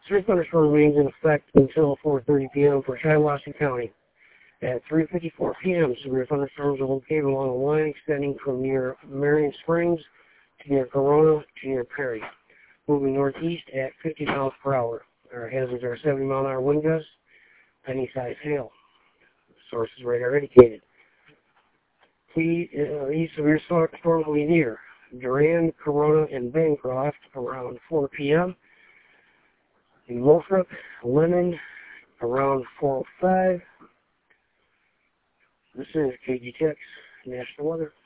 Severe thunderstorm remains in effect until 4:30 p.m. for Shiawassee County. At 3:54 p.m., severe thunderstorms are located along a line extending from near Marion Springs to near Corona to near Perry, moving northeast at 50 miles per hour. Our hazards are 70-mile-an-hour wind gusts, any size hail. Source is radar indicated. These severe storms will be near Durand, Corona, and Bancroft around 4 p.m. In Lothrop, Lemon around 4:05. This is KG Tech's National Weather.